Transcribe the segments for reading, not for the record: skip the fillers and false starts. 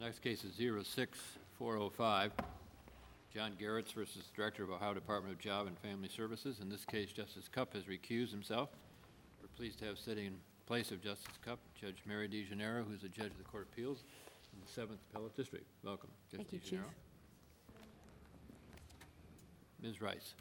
Next case is 06405, John Garretts versus Director of Ohio Department of Job and Family Services. In this case, Justice Cupp has recused himself. We're pleased to have sitting in place of Justice Cupp, Judge Mary DeGennaro, who's a judge of the Court of Appeals in the 7th Appellate District. Welcome, Judge DeGennaro. Thank you, Chief. Ms. Rice.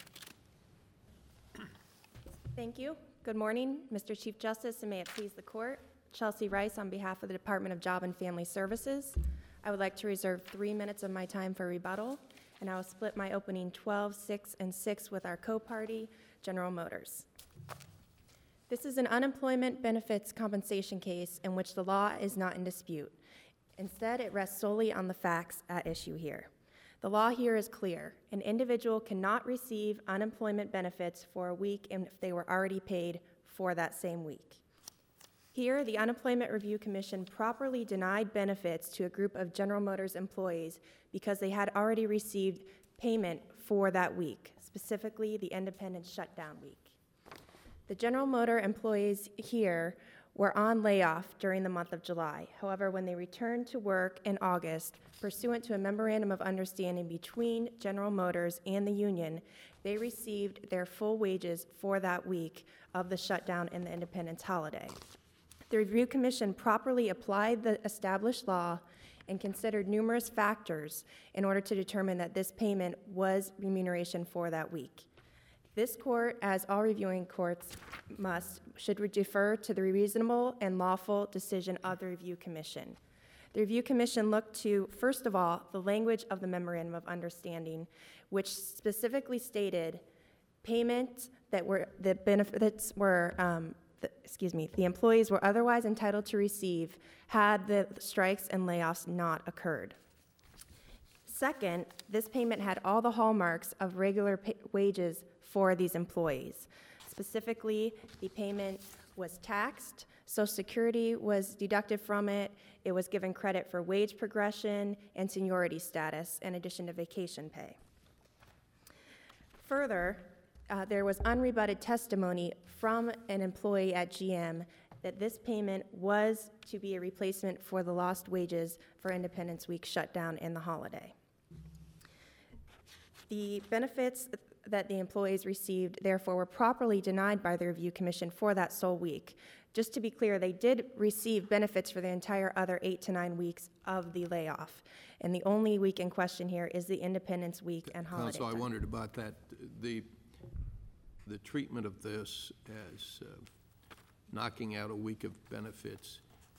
Thank you. Good morning, Mr. Chief Justice, and may it please the Court. Chelsea Rice on behalf of the Department of Job and Family Services. I would like to reserve 3 minutes of my time for rebuttal, and I will split my opening 12, 6, and 6 with our co-party, General Motors. This is an unemployment benefits compensation case in which the law is not in dispute. Instead, it rests solely on the facts at issue here. The law here is clear. An individual cannot receive unemployment benefits for a week if they were already paid for that same week. Here, the Unemployment Review Commission properly denied benefits to a group of General Motors employees because they had already received payment for that week, specifically the Independence Shutdown Week. The General Motor employees here were on layoff during the month of July. However, when they returned to work in August, pursuant to a memorandum of understanding between General Motors and the union, they received their full wages for that week of the shutdown and the Independence holiday. The Review Commission properly applied the established law and considered numerous factors in order to determine that this payment was remuneration for that week. This court, as all reviewing courts should defer to the reasonable and lawful decision of the Review Commission. The Review Commission looked to, first of all, the language of the Memorandum of Understanding, which specifically stated payment that were, the benefits were, the employees were otherwise entitled to receive had the strikes and layoffs not occurred. Second, this payment had all the hallmarks of regular wages for these employees. Specifically, the payment was taxed, Social Security was deducted from it, it was given credit for wage progression and seniority status, in addition to vacation pay. Further, there was unrebutted testimony from an employee at GM that this payment was to be a replacement for the lost wages for Independence Week shutdown and the holiday. The benefits that the employees received, therefore, were properly denied by the Review Commission for that sole week. Just to be clear, they did receive benefits for the entire other 8 to 9 weeks of the layoff. And the only week in question here is the Independence Week and holiday Counsel, time. I wondered about that. The treatment of this as knocking out a week of benefits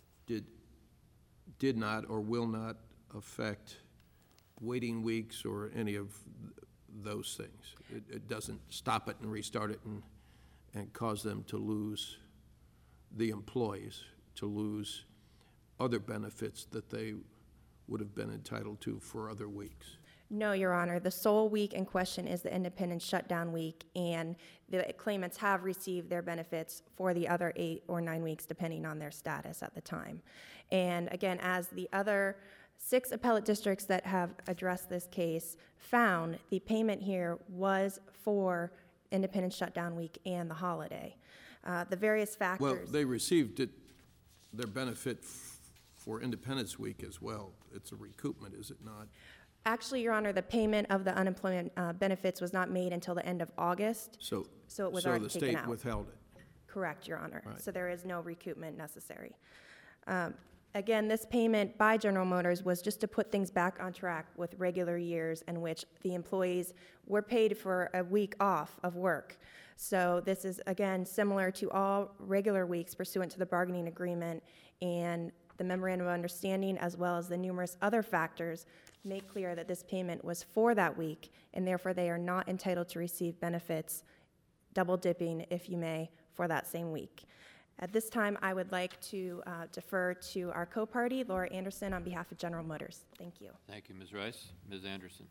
did not or will not affect waiting weeks or any of those things. It doesn't stop it and restart it and cause them to lose, the employees to lose other benefits that they would have been entitled to for other weeks. No, Your Honor. The sole week in question is the Independence Shutdown Week, and the claimants have received their benefits for the other 8 or 9 weeks, depending on their status at the time. And again, as the other 6 appellate districts that have addressed this case found, the payment here was for Independence Shutdown Week and the holiday. The various factors... Well, they received their benefit for Independence Week as well. It's a recoupment, is it not? Actually, Your Honor, the payment of the unemployment benefits was not made until the end of August, so it was already taken out. So the state withheld it? Correct, Your Honor. Right. So there is no recoupment necessary. Again, this payment by General Motors was just to put things back on track with regular years in which the employees were paid for a week off of work. So this is, again, similar to all regular weeks pursuant to the bargaining agreement, and the Memorandum of Understanding, as well as the numerous other factors, make clear that this payment was for that week, and therefore they are not entitled to receive benefits, double dipping, if you may, for that same week. At this time, I would like to defer to our co-party, Laura Anderson, on behalf of General Motors. Thank you. Thank you, Ms. Rice. Ms. Anderson.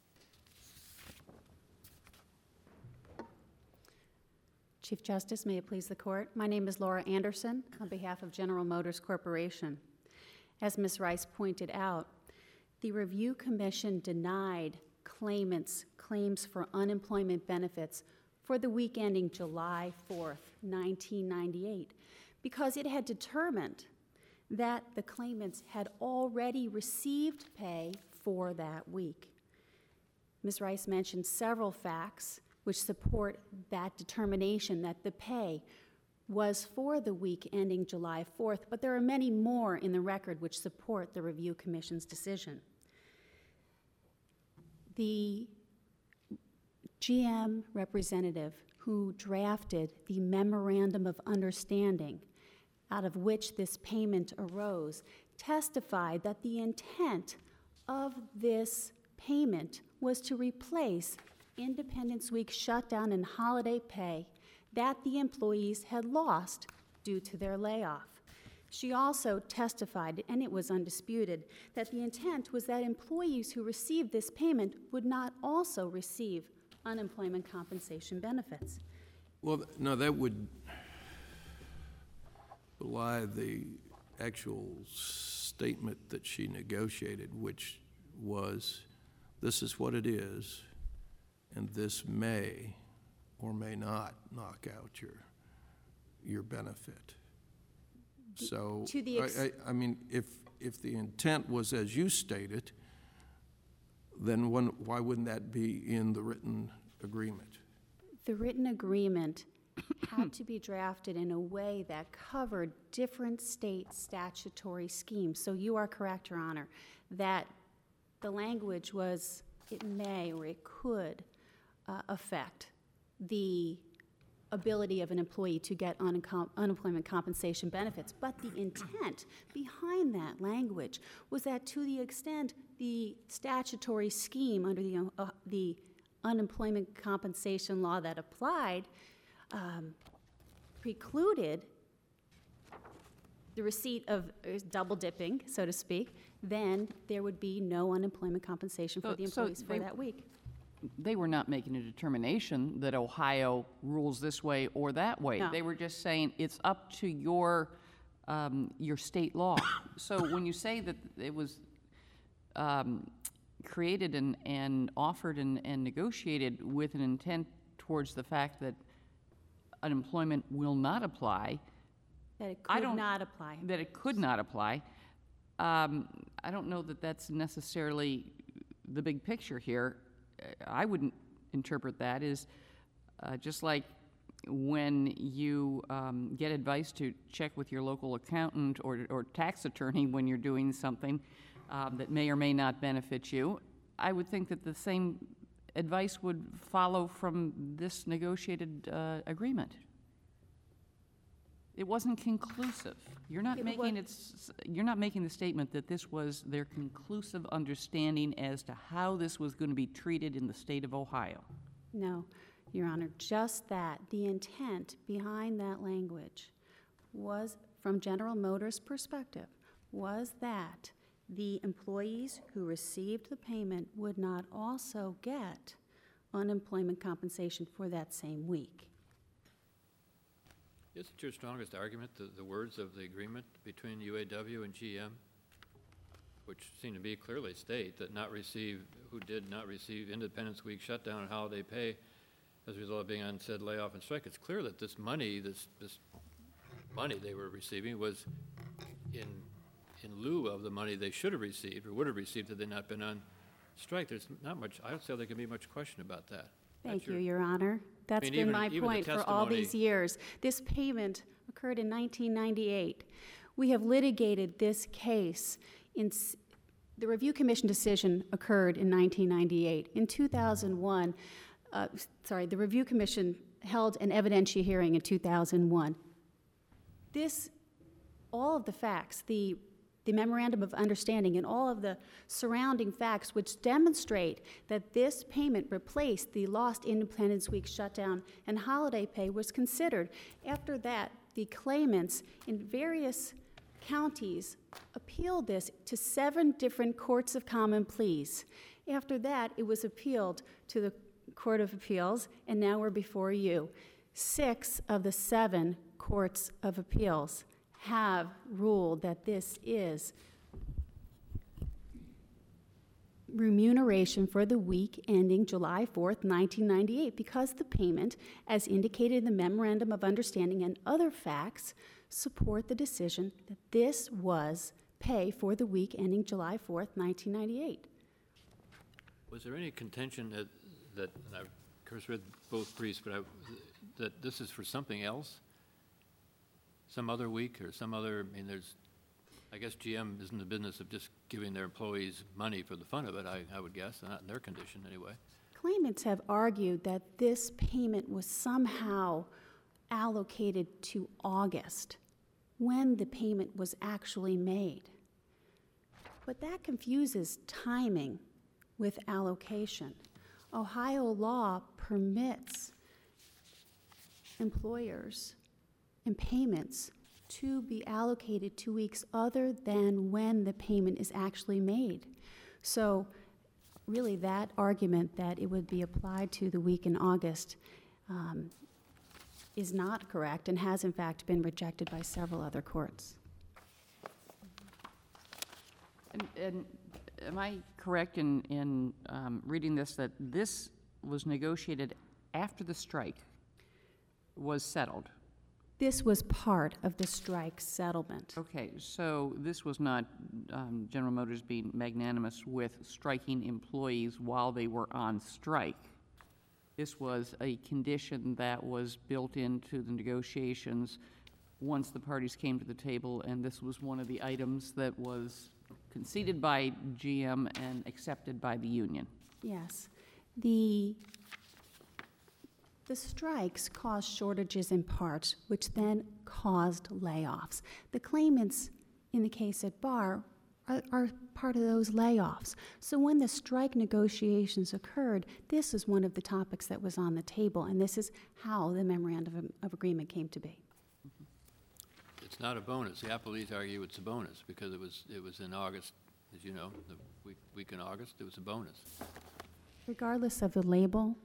Chief Justice, may it please the Court. My name is Laura Anderson on behalf of General Motors Corporation. As Ms. Rice pointed out, the Review Commission denied claimants' claims for unemployment benefits for the week ending July 4th, 1998, because it had determined that the claimants had already received pay for that week. Ms. Rice mentioned several facts which support that determination that the pay was for the week ending July 4th, but there are many more in the record which support the Review Commission's decision. The GM representative who drafted the Memorandum of Understanding out of which this payment arose testified that the intent of this payment was to replace Independence Week shutdown and holiday pay that the employees had lost due to their layoff. She also testified, and it was undisputed, that the intent was that employees who received this payment would not also receive unemployment compensation benefits. Well, no, that would belie the actual statement that she negotiated, which was, this is what it is, and this may or may not knock out your benefit. So, To the I mean, if the intent was as you stated, then why wouldn't that be in the written agreement? The written agreement had to be drafted in a way that covered different state statutory schemes. So you are correct, Your Honor, that the language was it may or it could affect the ability of an employee to get unemployment compensation benefits. But the intent behind that language was that to the extent the statutory scheme under the unemployment compensation law that applied precluded the receipt of double dipping, so to speak, then there would be no unemployment compensation for the employees for that week. They were not making a determination that Ohio rules this way or that way. No. They were just saying it's up to your state law. So when you say that it was created and offered and negotiated with an intent towards the fact that unemployment will not apply, That it could not apply. that it could not apply, I don't know that that's necessarily the big picture here. I wouldn't interpret that as just like when you get advice to check with your local accountant or tax attorney when you're doing something that may or may not benefit you. I would think that the same advice would follow from this negotiated agreement. It wasn't conclusive. You're not you're not making the statement that this was their conclusive understanding as to how this was going to be treated in the state of Ohio. No, Your Honor, just that the intent behind that language was, from General Motors' perspective, was that the employees who received the payment would not also get unemployment compensation for that same week. Isn't your strongest argument the words of the agreement between UAW and GM, which seem to be clearly state that who did not receive Independence Week shutdown and holiday pay as a result of being on said layoff and strike? It's clear that this money they were receiving was in lieu of the money they should have received or would have received had they not been on strike. There's not much, I don't see how there can be much question about that. Thank you, Your Honor. That's been my point for all these years. This payment occurred in 1998. We have litigated this case. The Review Commission decision occurred in 1998. In 2001, the Review Commission held an evidentiary hearing in 2001. All of the facts, the Memorandum of Understanding and all of the surrounding facts which demonstrate that this payment replaced the lost Independence Week shutdown and holiday pay was considered. After that, the claimants in various counties appealed this to 7 different courts of common pleas. After that, it was appealed to the Court of Appeals, and now we're before you. 6 of the 7 courts of appeals have ruled that this is remuneration for the week ending July 4th, 1998, because the payment, as indicated in the Memorandum of Understanding and other facts, support the decision that this was pay for the week ending July 4th, 1998. Was there any contention that and I, of course, read both briefs, but that this is for something else? Some other week or some other, I mean, I guess GM isn't in the business of just giving their employees money for the fun of it, I would guess, not in their condition anyway. Claimants have argued that this payment was somehow allocated to August, when the payment was actually made. But that confuses timing with allocation. Ohio law permits employers and payments to be allocated 2 weeks other than when the payment is actually made. So really that argument that it would be applied to the week in August is not correct and has in fact been rejected by several other courts. And am I correct in reading this, that this was negotiated after the strike was settled? This was part of the strike settlement. Okay, so this was not General Motors being magnanimous with striking employees while they were on strike. This was a condition that was built into the negotiations once the parties came to the table, and this was one of the items that was conceded by GM and accepted by the union. Yes. The strikes caused shortages in parts, which then caused layoffs. The claimants in the case at bar are part of those layoffs. So when the strike negotiations occurred, this is one of the topics that was on the table, and this is how the memorandum of agreement came to be. It's not a bonus. The appellees argue it's a bonus because it was in August, as you know, the week in August, it was a bonus. Regardless of the label,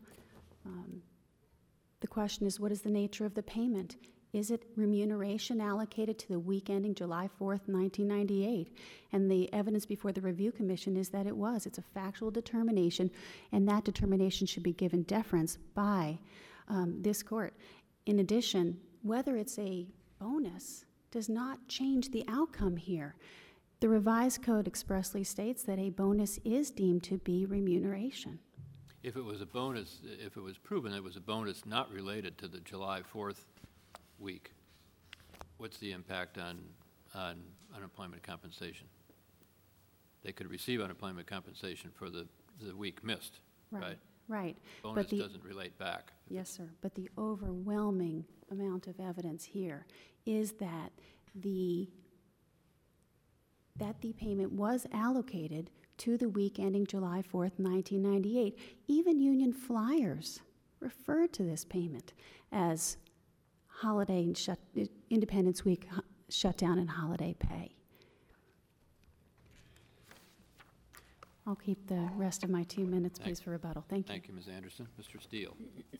the question is, what is the nature of the payment? Is it remuneration allocated to the week ending July 4th, 1998? And the evidence before the Review Commission is that it was. It's a factual determination, and that determination should be given deference by this court. In addition, whether it's a bonus does not change the outcome here. The revised code expressly states that a bonus is deemed to be remuneration. If it was a bonus, if it was proven it was a bonus not related to the July 4th week, what's the impact on unemployment compensation? They could receive unemployment compensation for the week missed, right? Right. Bonus doesn't relate back. Yes, sir. But the overwhelming amount of evidence here is that the payment was allocated to the week ending July 4th, 1998. Even union flyers referred to this payment as holiday and Independence Week shutdown and holiday pay. I'll keep the rest of my 2 minutes, please, for rebuttal. Thank you. Thank you, Ms. Anderson. Mr. Steele.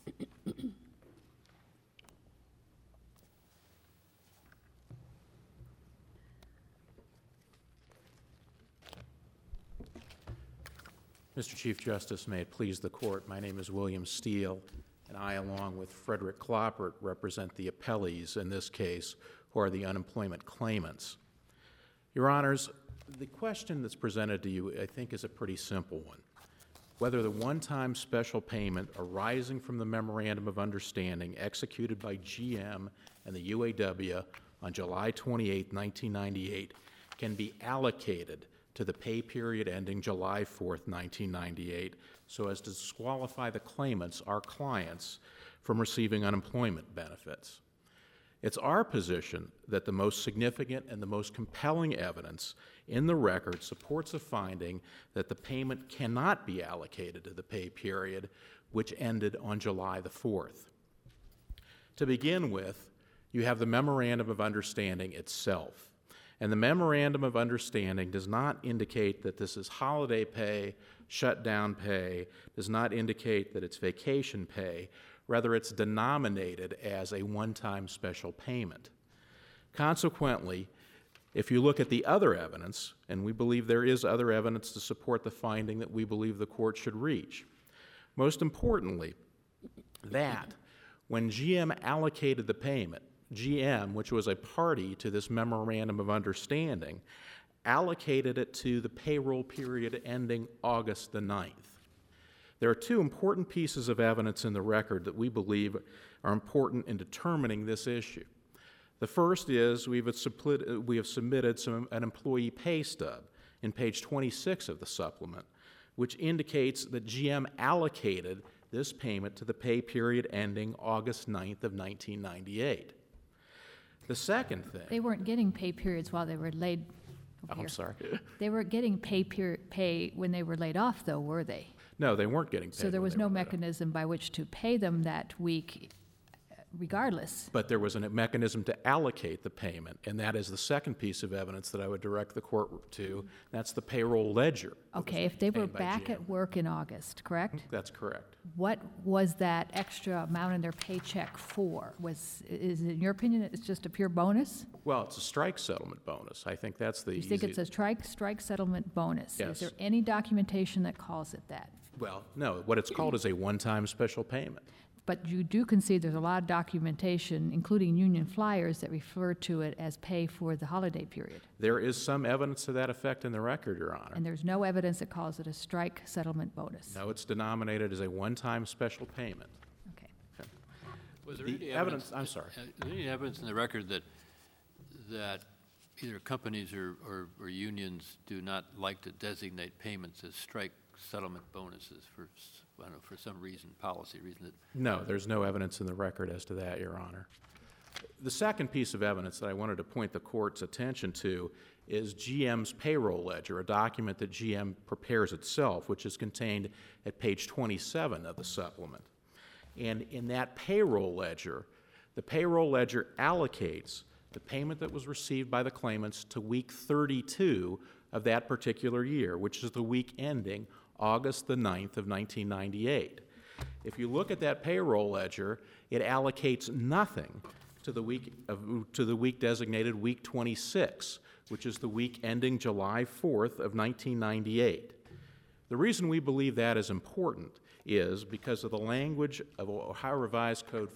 Mr. Chief Justice, may it please the Court, my name is William Steele, and I, along with Frederick Kloppert, represent the appellees in this case, who are the unemployment claimants. Your Honors, the question that's presented to you, I think, is a pretty simple one. Whether the one-time special payment arising from the Memorandum of Understanding executed by GM and the UAW on July 28, 1998, can be allocated to the pay period ending July 4th, 1998, so as to disqualify the claimants, our clients, from receiving unemployment benefits. It's our position that the most significant and the most compelling evidence in the record supports a finding that the payment cannot be allocated to the pay period, which ended on July the 4th. To begin with, you have the Memorandum of Understanding itself. And the Memorandum of Understanding does not indicate that this is holiday pay, shutdown pay, does not indicate that it's vacation pay. Rather, it's denominated as a one-time special payment. Consequently, if you look at the other evidence, and we believe there is other evidence to support the finding that we believe the Court should reach, most importantly, that when GM allocated the payment, GM, which was a party to this memorandum of understanding, allocated it to the payroll period ending August the 9th. There are two important pieces of evidence in the record that we believe are important in determining this issue. The first is we have submitted an employee pay stub in page 26 of the supplement, which indicates that GM allocated this payment to the pay period ending August 9th of 1998. The second thing... They weren't getting pay periods while they were laid... I'm sorry. They weren't getting pay when they were laid off, though, were they? No, they weren't getting paid. So there when was they no were laid off. mechanism by which to pay them that week regardless. But there was a mechanism to allocate the payment, and that is the second piece of evidence that I would direct the court to. That's the payroll ledger. that Okay, was if they were obtained by back GM. at work in August, correct? That's correct. What was that extra amount in their paycheck for? Is it, in your opinion, it's just a pure bonus? Well, it's a strike settlement bonus. I think that's the You think it's a strike settlement bonus? Yes. Is there any documentation that calls it that? Well, no, what it's called is a one-time special payment. But you do concede there's a lot of documentation, including union flyers, that refer to it as pay for the holiday period. There is some evidence to that effect in the record, Your Honor. And there's no evidence that calls it a strike settlement bonus. No, it's denominated as a one-time special payment. Okay. Was there The any evidence, I'm sorry. Is there any evidence in the record that either companies or unions do not like to designate payments as strike settlement bonuses for, I don't know, for some reason, policy reason that... No, there's no evidence in the record as to that, Your Honor. The second piece of evidence that I wanted to point the court's attention to is GM's payroll ledger, a document that GM prepares itself, which is contained at page 27 of the supplement. And in that payroll ledger, the payroll ledger allocates the payment that was received by the claimants to week 32 of that particular year, which is the week ending August the 9th of 1998. If you look at that payroll ledger, it allocates nothing to the week designated week 26, which is the week ending July 4th of 1998. The reason we believe that is important is because of the language of Ohio Revised Code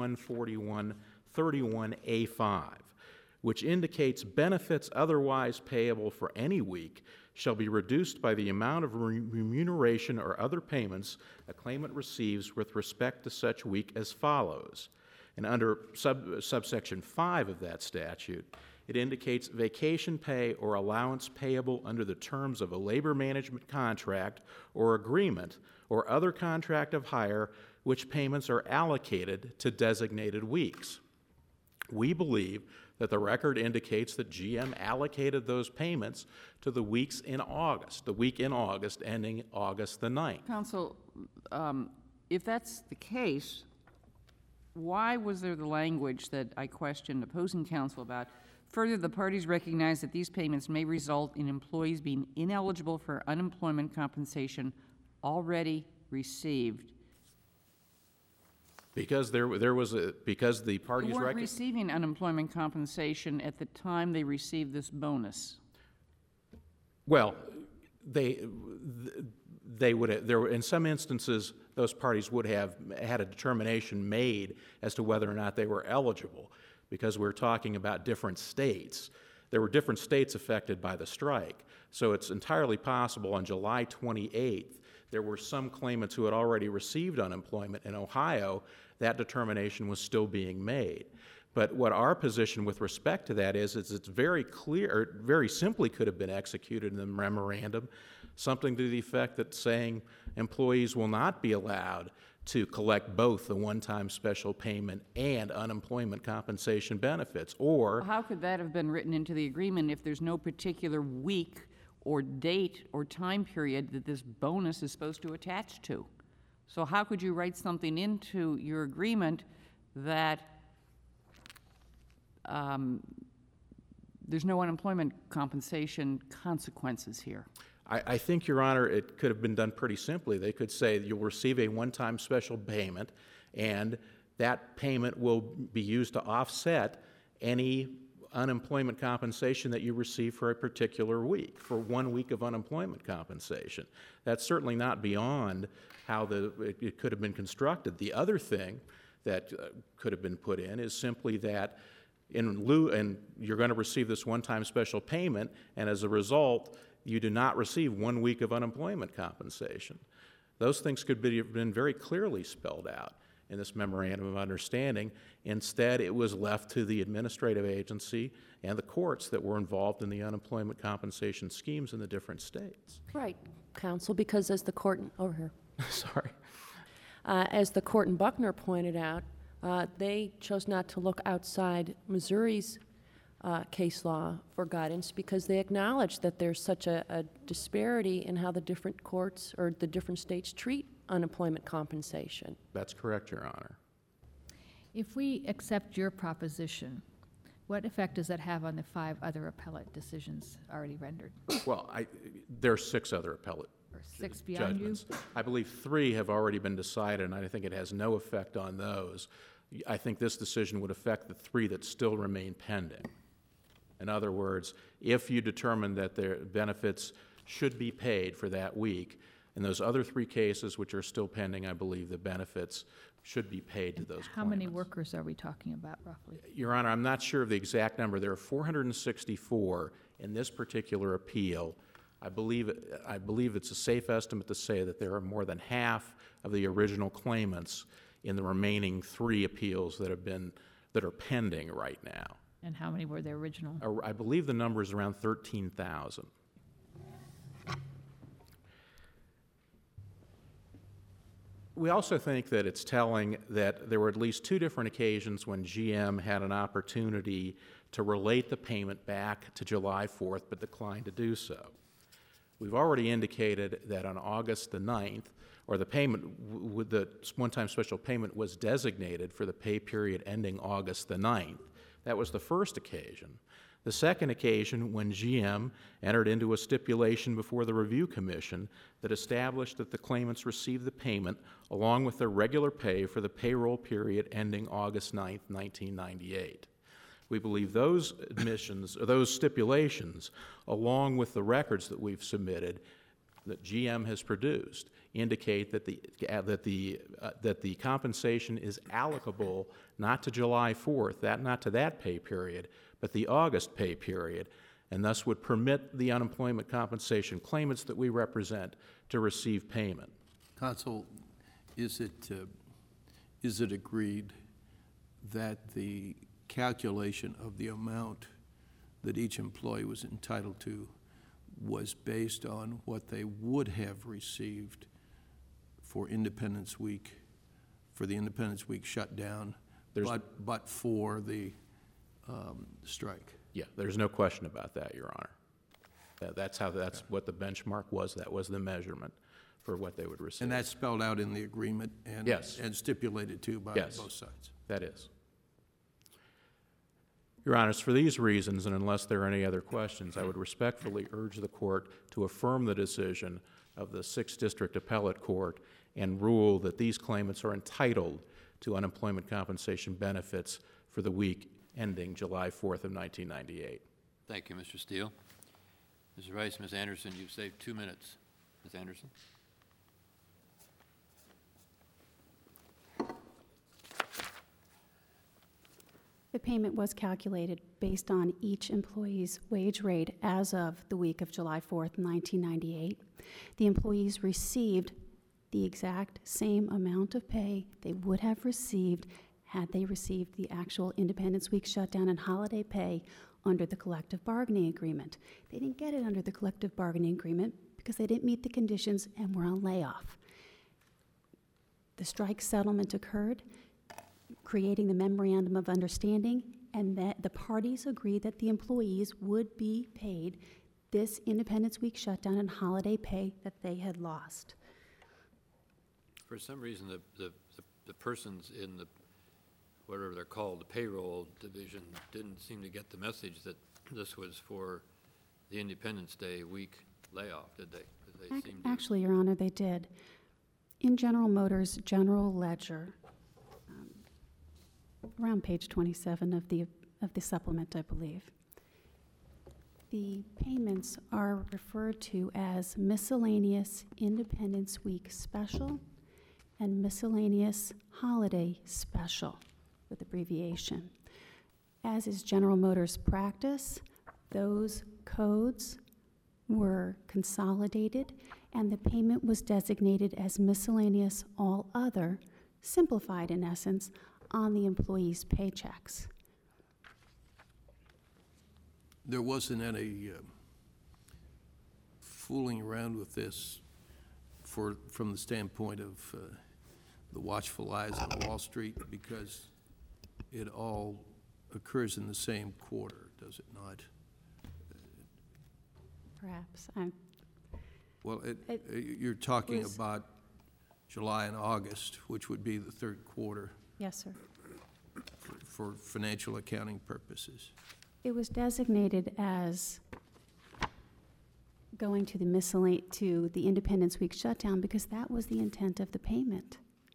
414131A5, which indicates benefits otherwise payable for any week shall be reduced by the amount of remuneration or other payments a claimant receives with respect to such week as follows. And under subsection 5 of that statute, it indicates vacation pay or allowance payable under the terms of a labor management contract or agreement or other contract of hire, which payments are allocated to designated weeks. We believe that the record indicates that GM allocated those payments to the weeks in August, the week in August ending August the 9th. Counsel, if that's the case, why was there the language that I questioned opposing counsel about? Further, the parties recognize that these payments may result in employees being ineligible for unemployment compensation already received. Because the parties They weren't receiving unemployment compensation at the time they received this bonus. Well, they would in some instances those parties would have had a determination made as to whether or not they were eligible, because we're talking about different states. There were different states affected by the strike, so it's entirely possible on July 28th there were some claimants who had already received unemployment in Ohio. That determination was still being made. But what our position with respect to that is it's very clear, or very simply could have been executed in the memorandum, something to the effect that saying employees will not be allowed to collect both the one-time special payment and unemployment compensation benefits, or... How could that have been written into the agreement if there's no particular week or date or time period that this bonus is supposed to attach to? So how could you write something into your agreement that there's no unemployment compensation consequences here? I think, Your Honor, it could have been done pretty simply. They could say you'll receive a one-time special payment, and that payment will be used to offset any unemployment compensation that you receive for a particular week, for 1 week of unemployment compensation. That's certainly not beyond how it could have been constructed. The other thing that could have been put in is simply that in lieu, and you're going to receive this one-time special payment, and as a result, you do not receive 1 week of unemployment compensation. Those things could have been very clearly spelled out in this memorandum of understanding. Instead, it was left to the administrative agency and the courts that were involved in the unemployment compensation schemes in the different states. Right, counsel, because as the court, over here, Sorry. as the court in Buckner pointed out, they chose not to look outside Missouri's case law for guidance because they acknowledge that there's such a disparity in how the different courts or the different states treat unemployment compensation. That's correct, Your Honor. If we accept your proposition, what effect does that have on the 5 other appellate decisions already rendered? Well, there are 6 other appellate Or 6 beyond you? judgments. I believe 3 have already been decided, and I think it has no effect on those. I think this decision would affect the 3 that still remain pending. In other words, if you determine that their benefits should be paid for that week, in those other 3 cases which are still pending, I believe the benefits should be paid to those How many claimants. workers are we talking about roughly? Your Honor, I'm not sure of the exact number. There are 464 in this particular appeal. I believe it's a safe estimate to say that there are more than half of the original claimants in the remaining 3 appeals that are pending right now. And how many were the original? I believe the number is around 13,000. We also think that it's telling that there were at least 2 different occasions when GM had an opportunity to relate the payment back to July 4th but declined to do so. We've already indicated that on August the 9th, or the payment, the one-time special payment was designated for the pay period ending August the 9th. That was the first occasion. The second occasion, when GM entered into a stipulation before the Review Commission that established that the claimants received the payment along with their regular pay for the payroll period ending August 9th, 1998. We believe those admissions, or those stipulations, along with the records that we've submitted that GM has produced, indicate that the compensation is allocable not to July 4th, not to that pay period, but the August pay period, and thus would permit the unemployment compensation claimants that we represent to receive payment. Counsel, is it agreed that the calculation of the amount that each employee was entitled to was based on what they would have received for Independence Week, for the Independence Week shutdown, but for the strike? Yeah, there's no question about that, Your Honor. That's what the benchmark was. That was the measurement for what they would receive. And that's spelled out in the agreement and, yes, and stipulated to by both sides? That is. Your Honors, for these reasons, and unless there are any other questions, I would respectfully urge the Court to affirm the decision of the 6th District Appellate Court and rule that these claimants are entitled to unemployment compensation benefits for the week ending July 4th of 1998. Thank you, Mr. Steele. Ms. Rice, Ms. Anderson, you've saved 2 minutes. Ms. Anderson? The payment was calculated based on each employee's wage rate as of the week of July 4th, 1998. The employees received the exact same amount of pay they would have received had they received the actual Independence Week shutdown and holiday pay under the collective bargaining agreement. They didn't get it under the collective bargaining agreement because they didn't meet the conditions and were on layoff. The strike settlement occurred, creating the memorandum of understanding, and that the parties agreed that the employees would be paid this Independence Week shutdown and holiday pay that they had lost. For some reason, the persons in the, whatever they're called, the payroll division, didn't seem to get the message that this was for the Independence Day week layoff, did they? Actually, Your Honor, they did. In General Motors' general ledger, around page 27 of the supplement, I believe, the payments are referred to as miscellaneous Independence Week special and miscellaneous holiday special, with abbreviation. As is General Motors' practice, those codes were consolidated, and the payment was designated as miscellaneous all other, simplified in essence, on the employees' paychecks. There wasn't any fooling around with this from the standpoint of the watchful eyes on Wall Street, because it all occurs in the same quarter, does it not? Perhaps. Well, It you're talking was- about July and August, which would be the third quarter Yes, sir. for financial accounting purposes. It was designated as going to the Independence Week shutdown because that was the intent of the payment.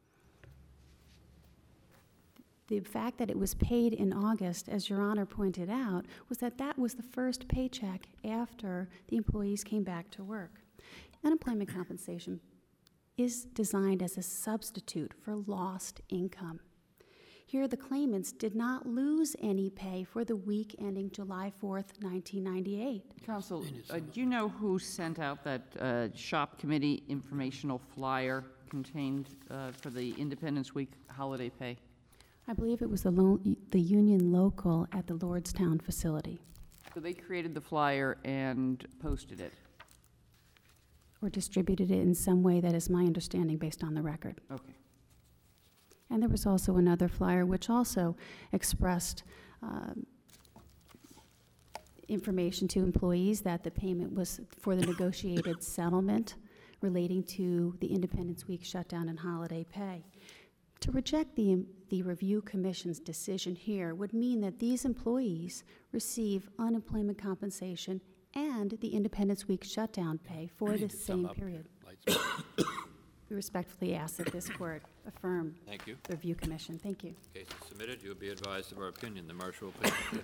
The fact that it was paid in August, as Your Honor pointed out, was that that was the first paycheck after the employees came back to work. Unemployment compensation is designed as a substitute for lost income. Here, the claimants did not lose any pay for the week ending July 4th, 1998. Counsel, do you know who sent out that shop committee informational flyer contained for the Independence Week holiday pay? I believe it was the Union Local at the Lordstown facility, So they created the flyer and posted it. or distributed it in some way. That is my understanding based on the record. Okay. And there was also another flyer which also expressed information to employees that the payment was for the negotiated settlement relating to the Independence Week shutdown and holiday pay. To reject the Review Commission's decision here would mean that these employees receive unemployment compensation and the Independence Week shutdown pay for the same period. Lights. We respectfully ask that this court affirm Thank you. the Review Commission. Thank you. Case is submitted. You'll be advised of our opinion. The marshal will please